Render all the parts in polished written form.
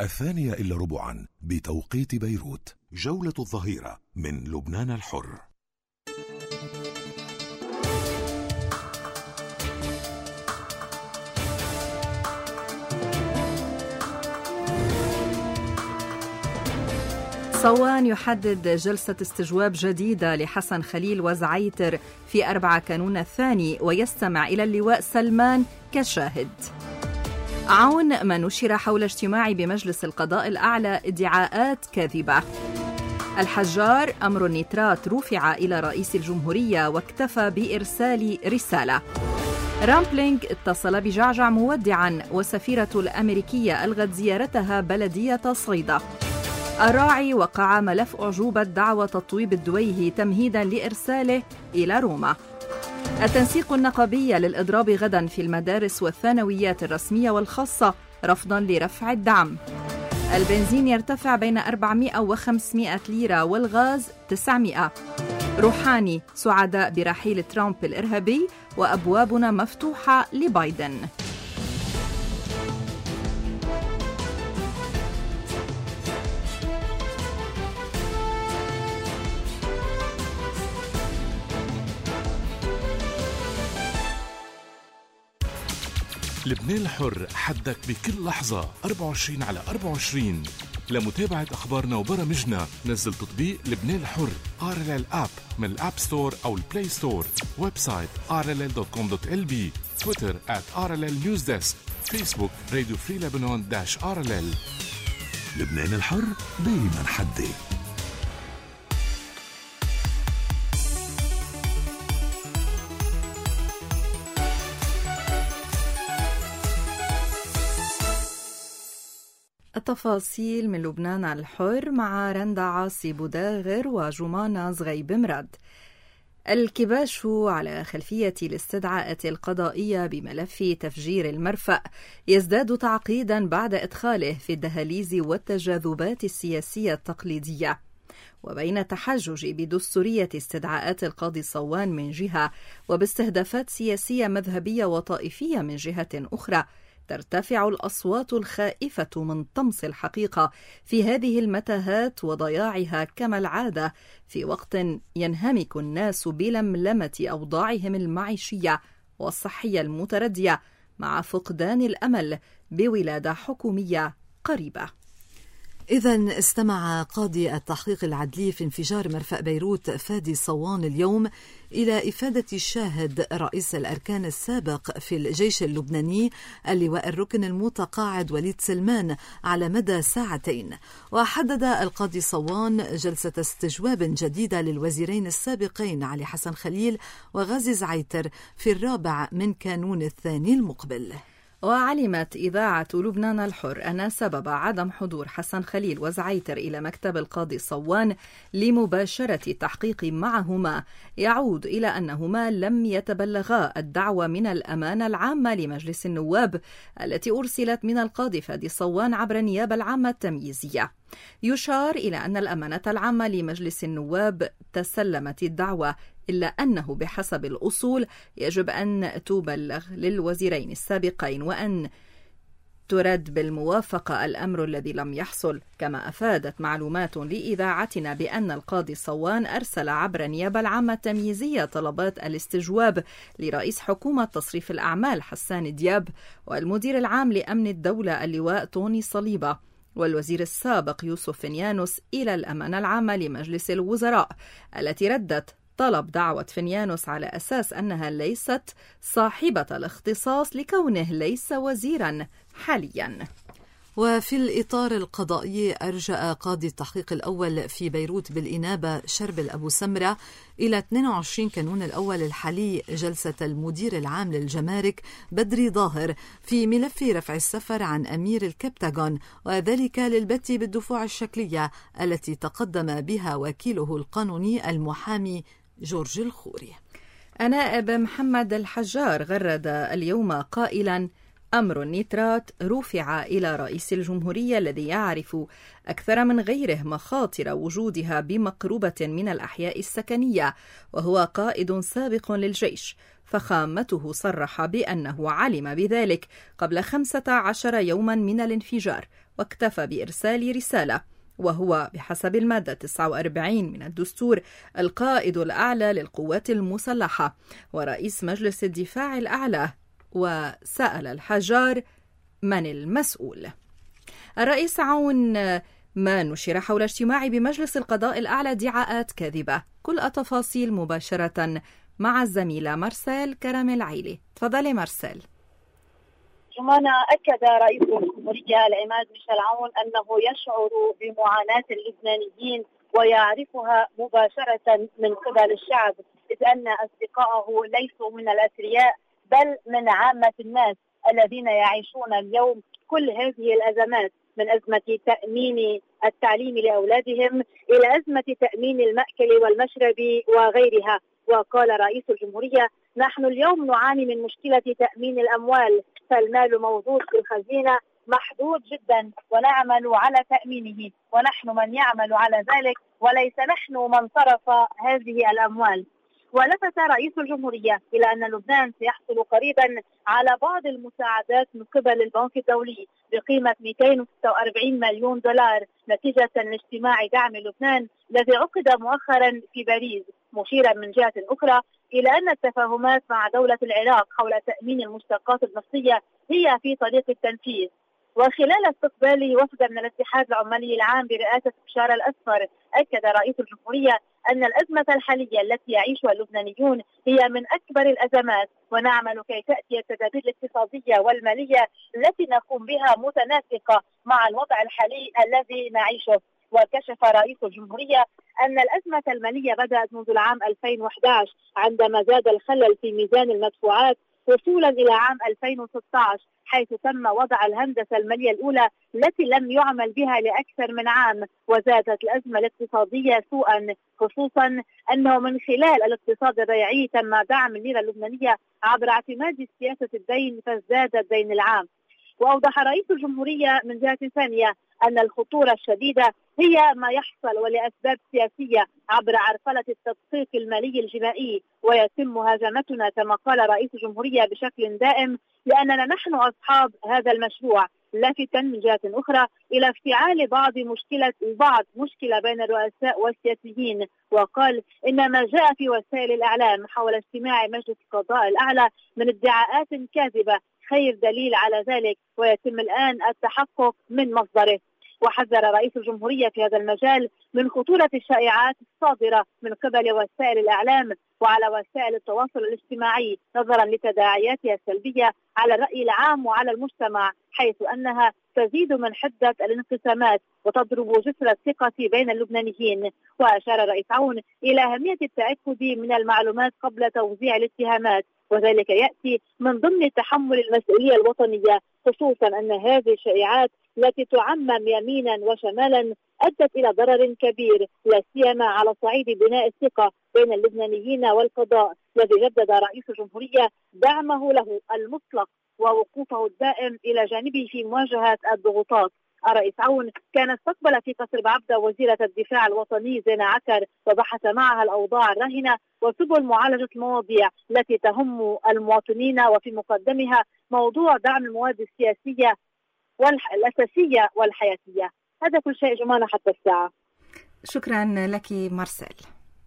2:15 بتوقيت بيروت. جولة الظهيرة من لبنان الحر. صوان يحدد جلسة استجواب جديدة لحسن خليل وزعيتر في 4 كانون الثاني ويستمع إلى اللواء سلمان كشاهد. عون ما نشر حول اجتماع بمجلس القضاء الأعلى ادعاءات كاذبة. الحجار أمر النيترات رفع إلى رئيس الجمهورية واكتفى بإرسال رسالة. رامبلينغ اتصل بجعجع مودعا وسفيرة الأمريكية ألغت زيارتها بلدية صيدا. الراعي وقع ملف أعجوبة دعوى تطويب الدويهي تمهيدا لإرساله إلى روما. التنسيق النقابي للإضراب غدا في المدارس والثانويات الرسمية والخاصة رفضا لرفع الدعم. البنزين يرتفع بين 400 و500 ليرة والغاز 900. روحاني سعداء برحيل ترامب الإرهابي وأبوابنا مفتوحة لبايدن. لبنان الحر، حدك بكل لحظة 24/24. لمتابعة أخبارنا وبرامجنا نزل تطبيق لبنان الحر RLL App من الأب ستور أو البلاي ستور. ويب سايت rll.com.lb. تويتر @RLL News Desk. فيسبوك راديو فري لبنان -RLL. لبنان الحر دايما حدي. التفاصيل من لبنان على الحر مع رندا عاصي بوداغر وجمانة زغيب مراد. الكباش على خلفية الاستدعاءات القضائية بملف تفجير المرفأ يزداد تعقيدا بعد إدخاله في الدهاليز والتجاذبات السياسية التقليدية. وبين التحجج بدستورية استدعاءات القاضي صوان من جهة وباستهدافات سياسية مذهبية وطائفية من جهة أخرى، ترتفع الأصوات الخائفة من طمس الحقيقة في هذه المتاهات وضياعها كما العادة في وقت ينهمك الناس بلملمة أوضاعهم المعيشية والصحية المتردية مع فقدان الأمل بولادة حكومية قريبة. إذن استمع قاضي التحقيق العدلي في انفجار مرفأ بيروت فادي صوان اليوم إلى إفادة الشاهد رئيس الأركان السابق في الجيش اللبناني اللواء الركن المتقاعد وليد سلمان على مدى 2 ساعة. وحدد القاضي صوان جلسة استجواب جديدة للوزيرين السابقين علي حسن خليل وغازي زعيتر في 4 كانون الثاني المقبل. وعلمت إذاعة لبنان الحر أن سبب عدم حضور حسن خليل وزعيتر إلى مكتب القاضي صوان لمباشرة التحقيق معهما يعود إلى أنهما لم يتبلغا الدعوة من الأمانة العامة لمجلس النواب التي أرسلت من القاضي فادي صوان عبر النيابة العامة التمييزية. يشار إلى أن الأمانة العامة لمجلس النواب تسلمت الدعوة، إلا أنه بحسب الأصول يجب أن تبلغ للوزيرين السابقين وأن ترد بالموافقة، الأمر الذي لم يحصل. كما أفادت معلومات لإذاعتنا بأن القاضي صوان أرسل عبر النيابة العامة التمييزية طلبات الاستجواب لرئيس حكومة تصريف الأعمال حسان دياب والمدير العام لأمن الدولة اللواء طوني صليبة والوزير السابق يوسف فنيانوس إلى الأمانة العامة لمجلس الوزراء التي ردت طلب دعوة فنيانوس على أساس أنها ليست صاحبة الاختصاص لكونه ليس وزيرا حاليا. وفي الإطار القضائي أرجأ قاضي التحقيق الأول في بيروت بالإنابة شربل أبو سمرة إلى 22 كانون الأول الحالي جلسة المدير العام للجمارك بدري ظاهر في ملف رفع السفر عن أمير الكبتاغون، وذلك للبت بالدفوع الشكلية التي تقدم بها وكيله القانوني المحامي جورج الخوري. النائب محمد الحجار غرد اليوم قائلا: أمر النيترات رفع إلى رئيس الجمهورية الذي يعرف أكثر من غيره مخاطر وجودها بمقربة من الأحياء السكنية، وهو قائد سابق للجيش، فخامته صرح بأنه علم بذلك قبل 15 يوما من الانفجار، واكتفى بإرسال رسالة، وهو بحسب المادة 49 من الدستور القائد الأعلى للقوات المسلحة ورئيس مجلس الدفاع الأعلى. وسأل الحجار: من المسؤول؟ الرئيس عون ما نشر حول اجتماع بمجلس القضاء الأعلى ادعاءات كاذبة. كل التفاصيل مباشرة مع الزميلة مرسال كرم العيلي. تفضلي مرسال. جمانة، أكد رئيس الجمهورية العماد ميشيل عون أنه يشعر بمعاناة اللبنانيين ويعرفها مباشرة من قبل الشعب، إذ أن أصدقائه ليسوا من الأثرياء بل من عامة الناس الذين يعيشون اليوم كل هذه الأزمات، من أزمة تأمين التعليم لأولادهم إلى أزمة تأمين المأكل والمشرب وغيرها. وقال رئيس الجمهورية: نحن اليوم نعاني من مشكلة تأمين الأموال، فالمال موجود في الخزينة محدود جدا ونعمل على تأمينه، ونحن من يعمل على ذلك وليس نحن من صرف هذه الأموال. ولفت رئيس الجمهورية إلى أن لبنان سيحصل قريبا على بعض المساعدات من قبل البنك الدولي بقيمة 246 مليون دولار نتيجة لاجتماع دعم لبنان الذي عقد مؤخرا في باريس، مشيرا من جهة أخرى إلى أن التفاهمات مع دولة العراق حول تأمين المشتقات النفطية هي في طريق التنفيذ. وخلال استقباله وفدا من الاتحاد العمالي العام برئاسة بشار الأسفر، أكد رئيس الجمهورية أن الأزمة الحالية التي يعيشها اللبنانيون هي من أكبر الأزمات، ونعمل كي تأتي التدابير الاقتصادية والمالية التي نقوم بها متناسقة مع الوضع الحالي الذي نعيشه. وكشف رئيس الجمهورية أن الأزمة المالية بدأت منذ العام 2011 عندما زاد الخلل في ميزان المدفوعات وصولا إلى عام 2016، حيث تم وضع الهندسة المالية الأولى التي لم يعمل بها لأكثر من عام، وزادت الأزمة الاقتصادية سوءا، خصوصا أنه من خلال الاقتصاد الريعي تم دعم الليرة اللبنانية عبر اعتماد سياسة الدين فازداد الدين العام. وأوضح رئيس الجمهورية من جهة ثانية أن الخطورة الشديدة هي ما يحصل ولأسباب سياسية عبر عرقلة التدقيق المالي الجنائي، ويتم مهاجمتنا كما قال رئيس الجمهورية بشكل دائم لأننا نحن أصحاب هذا المشروع، لافتا من جهة أخرى إلى افتعال مشكلة بين الرؤساء والسياسيين. وقال إن ما جاء في وسائل الإعلام حول اجتماع مجلس القضاء الأعلى من ادعاءات كاذبة خير دليل على ذلك، ويتم الآن التحقق من مصدره. وحذر رئيس الجمهورية في هذا المجال من خطورة الشائعات الصادرة من قبل وسائل الإعلام وعلى وسائل التواصل الاجتماعي نظرا لتداعياتها السلبية على الرأي العام وعلى المجتمع، حيث أنها تزيد من حدة الانقسامات وتضرب جسر الثقة بين اللبنانيين. وأشار الرئيس عون إلى أهمية التأكد من المعلومات قبل توزيع الاتهامات، وذلك يأتي من ضمن تحمل المسؤولية الوطنية، خصوصا أن هذه الشائعات التي تعمم يمينا وشمالا أدت إلى ضرر كبير، لا سيما على صعيد بناء الثقة بين اللبنانيين والقضاء، الذي جدد رئيس الجمهورية دعمه له المطلق ووقوفه الدائم إلى جانبه في مواجهة الضغوطات. الرئيس عون كان استقبل في قصر بعبدة وزيرة الدفاع الوطني زينة عكر، وبحث معها الأوضاع الراهنة وسبل معالجة المواضيع التي تهم المواطنين، وفي مقدمها موضوع دعم المواد السياسية والأساسية والحياتية. هذا كل شيء جمانة حتى الساعة. شكرا لك مرسل.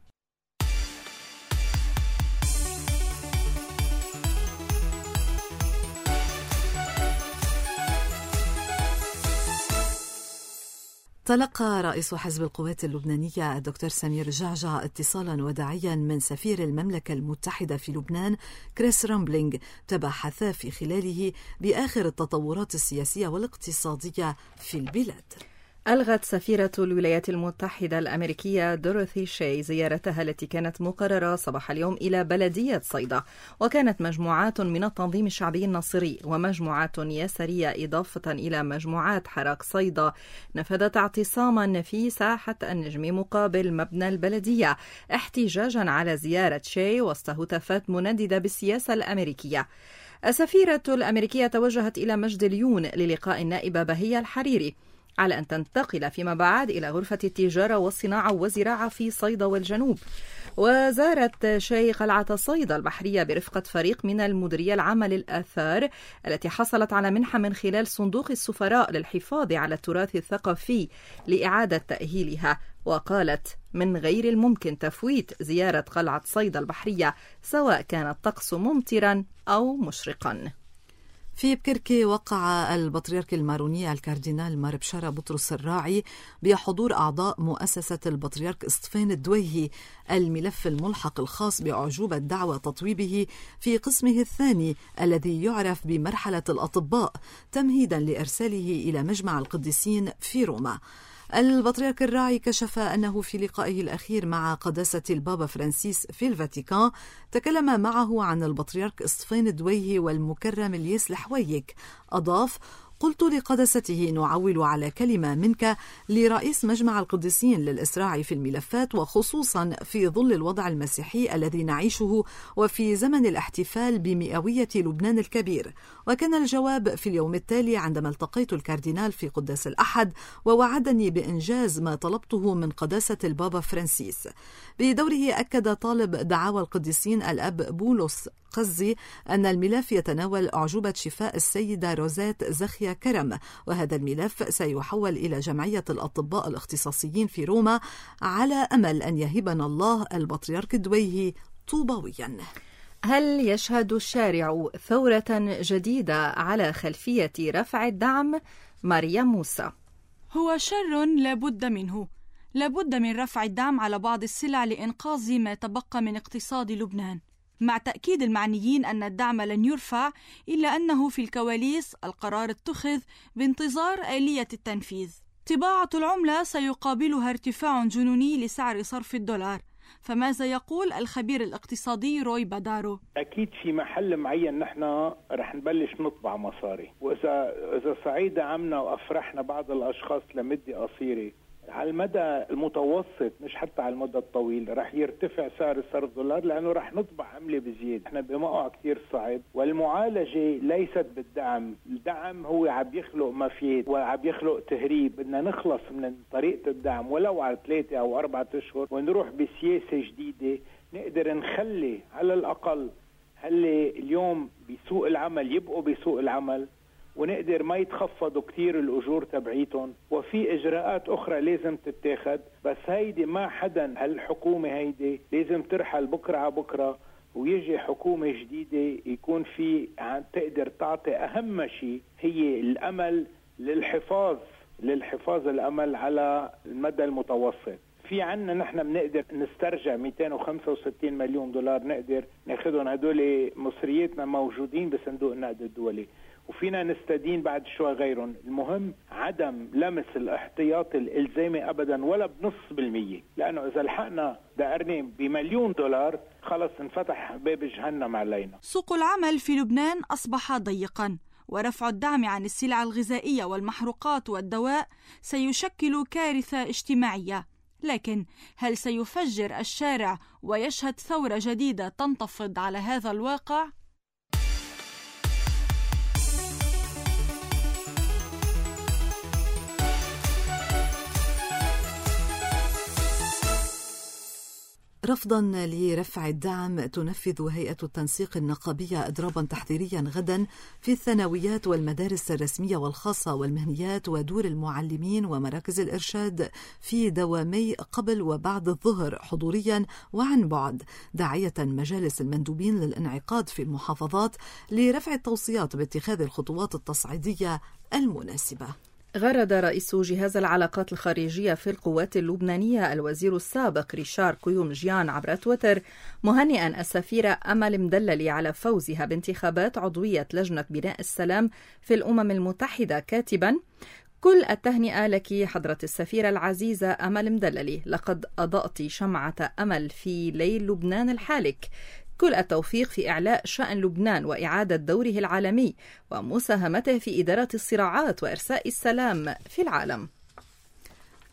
تلقى رئيس حزب القوات اللبنانية الدكتور سمير جعجع اتصالا وداعيا من سفير المملكة المتحدة في لبنان كريس رامبلينغ، تبحث في خلاله بآخر التطورات السياسية والاقتصادية في البلاد. ألغت سفيرة الولايات المتحدة الأمريكية دوريثي شاي زيارتها التي كانت مقررة صباح اليوم إلى بلدية صيدا، وكانت مجموعات من التنظيم الشعبي الناصري ومجموعات يسارية إضافة إلى مجموعات حراك صيدا نفذت اعتصاما في ساحة النجم مقابل مبنى البلدية احتجاجا على زيارة شاي، وسط هتافات منددة بالسياسة الأمريكية. السفيرة الأمريكية توجهت إلى مجد اليون للقاء النائبة بهية الحريري على أن تنتقل فيما بعد إلى غرفة التجارة والصناعة والزراعة في صيدا والجنوب. وزارت شاي قلعة صيدا البحرية برفقة فريق من المديرية العامة للآثار التي حصلت على منحة من خلال صندوق السفراء للحفاظ على التراث الثقافي لإعادة تأهيلها، وقالت من غير الممكن تفويت زيارة قلعة صيدا البحرية سواء كان الطقس ممطرا أو مشرقا. في بكركي وقع البطريرك الماروني الكاردينال مار بشارة بطرس الراعي بحضور أعضاء مؤسسة البطريرك إسطفين الدويهي الملف الملحق الخاص بأعجوبة دعوى تطويبه في قسمه الثاني الذي يعرف بمرحلة الأطباء، تمهيدا لإرساله إلى مجمع القديسين في روما. البطريرك الراعي كشف أنه في لقائه الأخير مع قداسة البابا فرانسيس في الفاتيكان تكلم معه عن البطريرك إسطفين الدويهي والمكرم الياس الحويك. أضاف: قلت لقداسته نعول على كلمة منك لرئيس مجمع القديسين للإسراع في الملفات، وخصوصا في ظل الوضع المسيحي الذي نعيشه وفي زمن الاحتفال بمئوية لبنان الكبير. وكان الجواب في اليوم التالي عندما التقيت الكاردينال في قداس الأحد ووعدني بإنجاز ما طلبته من قداسة البابا فرانسيس. بدوره أكد طالب دعاوى القديسين الأب بولس قزي أن الملف يتناول أعجوبة شفاء السيدة روزات زخيا كرم، وهذا الملف سيحول إلى جمعية الأطباء الاختصاصيين في روما على أمل أن يهبنا الله البطريرك الدويهي طوبويا. هل يشهد الشارع ثورة جديدة على خلفية رفع الدعم؟ مريم موسى: هو شر لابد منه، لابد من رفع الدعم على بعض السلع لإنقاذ ما تبقى من اقتصاد لبنان، مع تأكيد المعنيين أن الدعم لن يرفع إلا أنه في الكواليس القرار اتخذ بانتظار آلية التنفيذ. طباعة العملة سيقابلها ارتفاع جنوني لسعر صرف الدولار، فماذا يقول الخبير الاقتصادي روي بادارو؟ أكيد في محل معين نحن رح نبلش نطبع مصاري، وإذا صعيد عمنا وأفرحنا بعض الأشخاص لمدة قصيرة، على المدى المتوسط مش حتى على المدى الطويل رح يرتفع سعر صرف دولار، لأنه رح نطبع عملة بزيادة. احنا بموقع كتير صعب، والمعالجة ليست بالدعم. الدعم هو عم يخلق مفيد وعم يخلق تهريب. بدنا نخلص من طريقة الدعم ولو على 3 أو 4 أشهر ونروح بسياسة جديدة نقدر نخلي على الأقل هاللي اليوم بسوق العمل يبقوا بسوق العمل، ونقدر ما يتخفضوا كتير الأجور تبعيتهم. وفي إجراءات أخرى لازم تتاخد، بس هيدي ما حدا، هالحكومة هيدي لازم ترحل بكرة على بكرة ويجي حكومة جديدة يكون في تقدر تعطي أهم شيء هي الأمل للحفاظ الأمل على المدى المتوسط. في عنا نحن بنقدر نسترجع 265 مليون دولار، نقدر ناخدهم هدول مصرياتنا موجودين بصندوق النقد الدولي، وفينا نستدين بعد شوي غيرهم. المهم عدم لمس الاحتياط الإلزامي أبدا ولا بنص بالمية، لأنه إذا لحقنا دقرني بمليون دولار خلص انفتح باب جهنم علينا. سوق العمل في لبنان أصبح ضيقا، ورفع الدعم عن السلع الغذائية والمحروقات والدواء سيشكل كارثة اجتماعية. لكن هل سيفجر الشارع ويشهد ثورة جديدة تنتفض على هذا الواقع؟ رفضا لرفع الدعم تنفذ هيئة التنسيق النقابية إضرابا تحذيريا غدا في الثانويات والمدارس الرسمية والخاصة والمهنيات ودور المعلمين ومراكز الإرشاد في دوامي قبل وبعد الظهر حضوريا وعن بعد، داعية مجالس المندوبين للانعقاد في المحافظات لرفع التوصيات باتخاذ الخطوات التصعيدية المناسبة. غرد رئيس جهاز العلاقات الخارجية في القوات اللبنانية الوزير السابق ريشار قيوم جيان عبر تويتر مهنئا السفيرة أمل مدللي على فوزها بانتخابات عضوية لجنة بناء السلام في الأمم المتحدة، كاتبا: كل التهنئة لك حضرة السفيرة العزيزة أمل مدللي، لقد أضأت شمعة أمل في ليل لبنان الحالك. كل التوفيق في إعلاء شأن لبنان وإعادة دوره العالمي ومساهمته في إدارة الصراعات وإرساء السلام في العالم.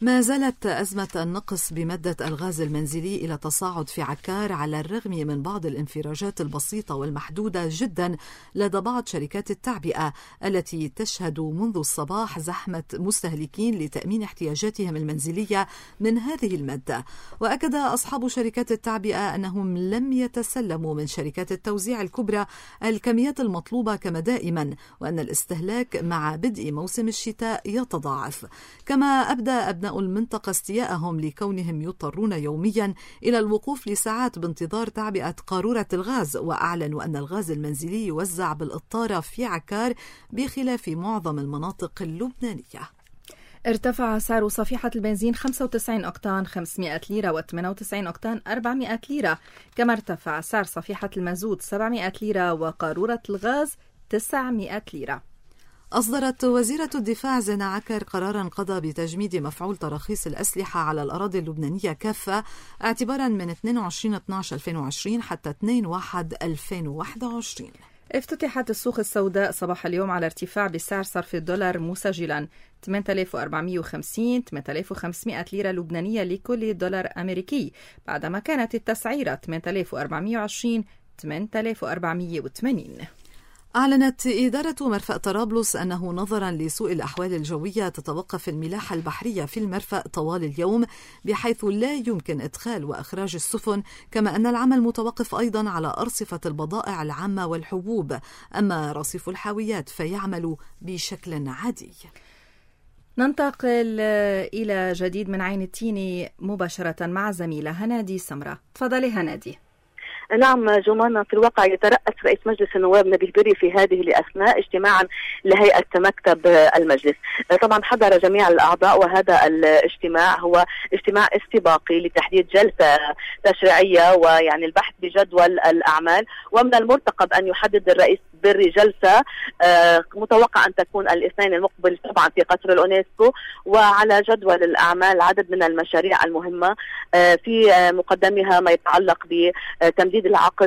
ما زالت أزمة النقص بمادة الغاز المنزلي إلى تصاعد في عكار على الرغم من بعض الانفراجات البسيطة والمحدودة جدا لدى بعض شركات التعبئة التي تشهد منذ الصباح زحمة مستهلكين لتأمين احتياجاتهم المنزلية من هذه المادة. وأكد أصحاب شركات التعبئة أنهم لم يتسلموا من شركات التوزيع الكبرى الكميات المطلوبة كما دائما، وأن الاستهلاك مع بدء موسم الشتاء يتضاعف. كما أبدى أبناء المنطقة استياءهم لكونهم يضطرون يوميا إلى الوقوف لساعات بانتظار تعبئة قارورة الغاز، وأعلنوا أن الغاز المنزلي يوزع بالإطارة في عكار بخلاف معظم المناطق اللبنانية. ارتفع سعر صفيحة البنزين 95 أوكتان 500 ليرة و98 أوكتان 400 ليرة، كما ارتفع سعر صفيحة المازوت 700 ليرة وقارورة الغاز 900 ليرة. أصدرت وزيرة الدفاع زينة عكر قراراً قضى بتجميد مفعول تراخيص الأسلحة على الأراضي اللبنانية كافة اعتباراً من 22/12/2020 حتى 2/1/2021. افتتحت السوق السوداء صباح اليوم على ارتفاع بسعر صرف الدولار مسجلا 8450 8500 ليرة لبنانية لكل دولار أمريكي، بعدما كانت التسعيرة 8420 8480. أعلنت إدارة مرفأ طرابلس أنه نظرا لسوء الأحوال الجوية تتوقف الملاحة البحرية في المرفأ طوال اليوم، بحيث لا يمكن إدخال وإخراج السفن، كما أن العمل متوقف أيضا على أرصفة البضائع العامة والحبوب. أما رصيف الحاويات فيعمل بشكل عادي. ننتقل إلى جديد من عين التين مباشرة مع زميلة هنادي سمرة. تفضلي هنادي. نعم جمانة، في الواقع يترأس رئيس مجلس النواب نبيه بري في هذه الأثناء اجتماعا لهيئة مكتب المجلس. طبعا حضر جميع الأعضاء، وهذا الاجتماع هو اجتماع استباقي لتحديد جلسة تشريعية ويعني البحث بجدول الأعمال، ومن المرتقب أن يحدد الرئيس بري جلسة متوقع أن تكون الاثنين المقبل طبعا في قصر الأونسكو، وعلى جدول الأعمال عدد من المشاريع المهمة، في مقدمها ما يتعلق بتمديد العقد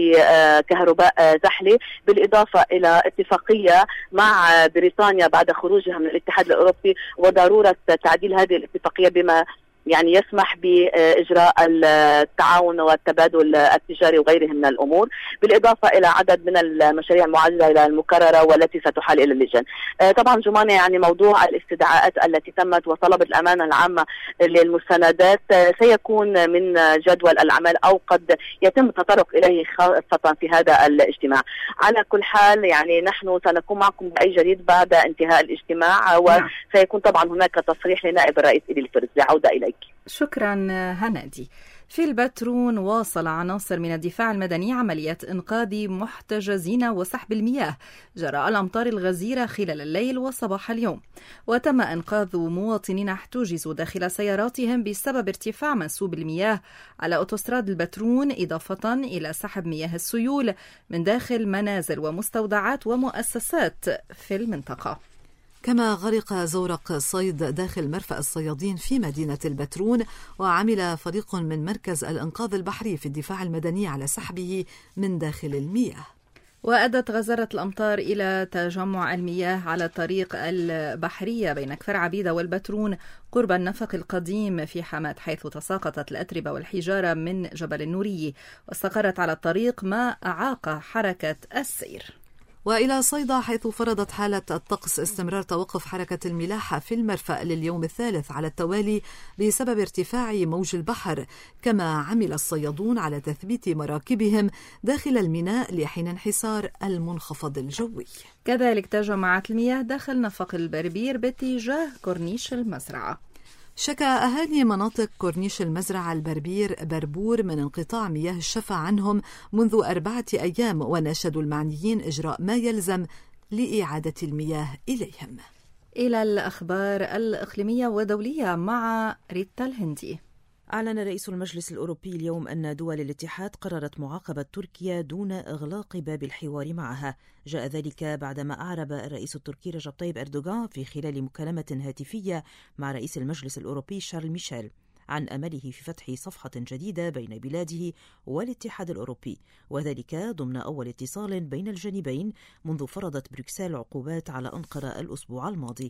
لكهرباء زحلي، بالإضافة إلى اتفاقية مع بريطانيا بعد خروجها من الاتحاد الأوروبي، وضرورة تعديل هذه الاتفاقية بما يعني يسمح بإجراء التعاون والتبادل التجاري وغيره من الأمور، بالإضافة إلى عدد من المشاريع المعللة المكررة والتي ستحال إلى اللجان. طبعا جمانة يعني موضوع الاستدعاءات التي تمت وطلب الأمانة العامة للمستندات سيكون من جدول الأعمال، أو قد يتم التطرق إليه خاصة في هذا الاجتماع. على كل حال يعني نحن سنكون معكم بأي جديد بعد انتهاء الاجتماع، وسيكون طبعا هناك تصريح لنائب الرئيس إلي الفرز. عودة إليك. شكرا هنادي. في البترون واصل عناصر من الدفاع المدني عملية إنقاذ محتجزين وسحب المياه جراء الأمطار الغزيرة خلال الليل وصباح اليوم، وتم إنقاذ مواطنين احتجزوا داخل سياراتهم بسبب ارتفاع منسوب المياه على أوتوستراد البترون، إضافة إلى سحب مياه السيول من داخل منازل ومستودعات ومؤسسات في المنطقة. كما غرق زورق صيد داخل مرفأ الصيادين في مدينة البترون، وعمل فريق من مركز الإنقاذ البحري في الدفاع المدني على سحبه من داخل المياه. وأدت غزارة الأمطار إلى تجمع المياه على الطريق البحرية بين كفر عبيدة والبترون قرب النفق القديم في حماة، حيث تساقطت الأتربة والحجارة من جبل النوري واستقرت على الطريق ما أعاق حركة السير. وإلى صيدا، حيث فرضت حالة الطقس استمرار توقف حركة الملاحة في المرفأ لليوم الثالث على التوالي بسبب ارتفاع موج البحر، كما عمل الصيادون على تثبيت مراكبهم داخل الميناء لحين انحسار المنخفض الجوي. كذلك تجمعت المياه داخل نفق البربير باتجاه كورنيش المزرعة. شكى أهالي مناطق كورنيش المزرعة البربير بربور من انقطاع مياه الشفا عنهم منذ 4 أيام، وناشدوا المعنيين إجراء ما يلزم لإعادة المياه إليهم. إلى الأخبار الإقليمية ودولية مع ريتا الهندي. أعلن رئيس المجلس الأوروبي اليوم أن دول الاتحاد قررت معاقبة تركيا دون إغلاق باب الحوار معها. جاء ذلك بعدما أعرب الرئيس التركي رجب طيب أردوغان في خلال مكالمة هاتفية مع رئيس المجلس الأوروبي شارل ميشيل عن أمله في فتح صفحة جديدة بين بلاده والاتحاد الأوروبي، وذلك ضمن أول اتصال بين الجانبين منذ فرضت بروكسل عقوبات على أنقرة الأسبوع الماضي.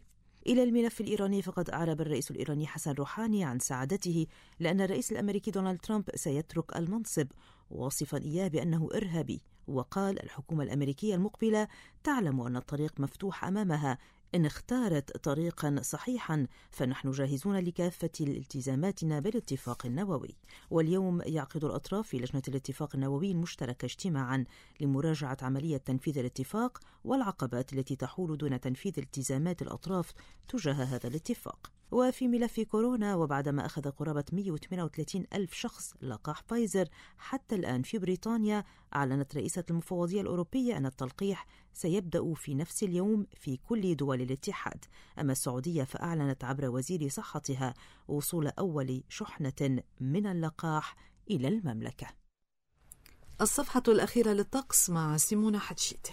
إلى الملف الإيراني، فقد أعرب الرئيس الإيراني حسن روحاني عن سعادته لأن الرئيس الأمريكي دونالد ترامب سيترك المنصب، واصفا إياه بأنه إرهابي. وقال: الحكومة الأمريكية المقبلة تعلم أن الطريق مفتوح أمامها، إن اختارت طريقا صحيحا فنحن جاهزون لكافة التزاماتنا بالاتفاق النووي. واليوم يعقد الأطراف في لجنة الاتفاق النووي المشترك اجتماعا لمراجعة عملية تنفيذ الاتفاق والعقبات التي تحول دون تنفيذ التزامات الأطراف تجاه هذا الاتفاق. وفي ملف كورونا، وبعدما أخذ قرابة 138 ألف شخص لقاح فايزر حتى الآن في بريطانيا، أعلنت رئيسة المفوضية الأوروبية أن التلقيح سيبدأ في نفس اليوم في كل دول الاتحاد. أما السعودية فأعلنت عبر وزير صحتها وصول أول شحنة من اللقاح إلى المملكة. الصفحة الأخيرة للطقس مع سيمونة حتشيتي.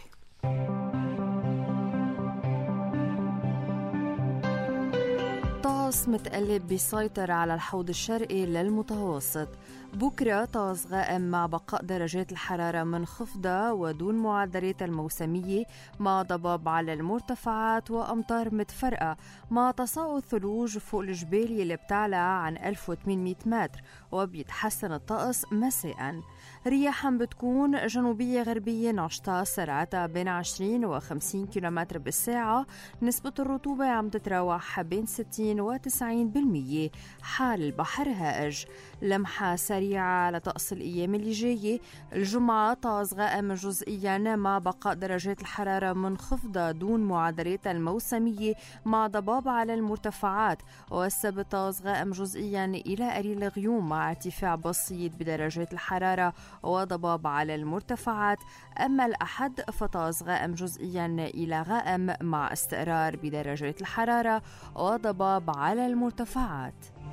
طقس متقلب بيسيطر على الحوض الشرقي للمتوسط. بكرة طقس غائم مع بقاء درجات الحرارة منخفضة ودون معدلات الموسمية، مع ضباب على المرتفعات وأمطار متفرقة، مع تساقط ثلوج فوق الجبال اللي بتعلى عن 1800 متر. وبيتحسن الطقس مساءً. رياحاً بتكون جنوبية غربية نشطة سرعتها بين 20 و 50 كيلومتر بالساعة. نسبة الرطوبة عم تتراوح بين 60 و 90%. حال البحر هائج. لمحة سريعة على طقس الأيام اللي جاية. الجمعة طقس غائم جزئياً مع بقاء درجات الحرارة منخفضة دون معدلات الموسمية، مع ضباب على المرتفعات. والسبت طقس غائم جزئياً إلى قليل غيوم مع ارتفاع بسيط بدرجات الحرارة وضباب على المرتفعات. أما الأحد فطقس غائم جزئياً إلى غائم مع استقرار بدرجات الحرارة وضباب على المرتفعات.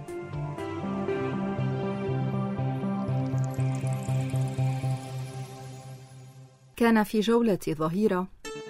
كان في جولة ظهيرة.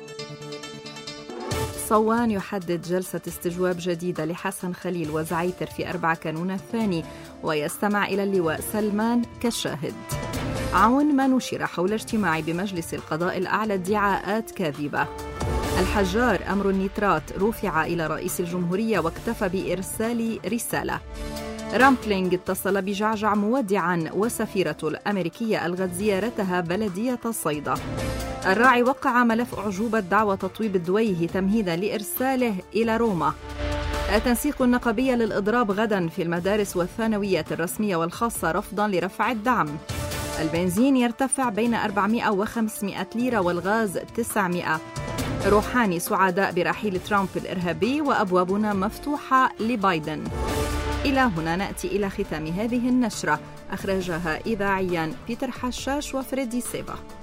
صوان يحدد جلسة استجواب جديدة لحسن خليل وزعيتر في 4 كانون الثاني، ويستمع إلى اللواء سلمان كالشاهد. عون ما نشر حول اجتماع بمجلس القضاء الأعلى ادعاءات كاذبة. الحجار أمر النيترات رفع إلى رئيس الجمهورية واكتفى بإرسال رسالة. رامبلينغ اتصل بجعجع مودعا، وسفيرة الأمريكية ألغت زيارتها بلدية صيدا. الراعي وقع ملف أعجوبة دعوى تطويب الدويه تمهيدا لإرساله إلى روما. التنسيق النقابي للإضراب غدا في المدارس والثانويات الرسمية والخاصة رفضا لرفع الدعم. البنزين يرتفع بين 400 و 500 ليرة والغاز 900. روحاني سعداء برحيل ترامب الإرهابي وأبوابنا مفتوحة لبايدن. إلى هنا نأتي إلى ختام هذه النشرة، أخرجها إذاعيا بيتر حشاش وفريدي سيبا.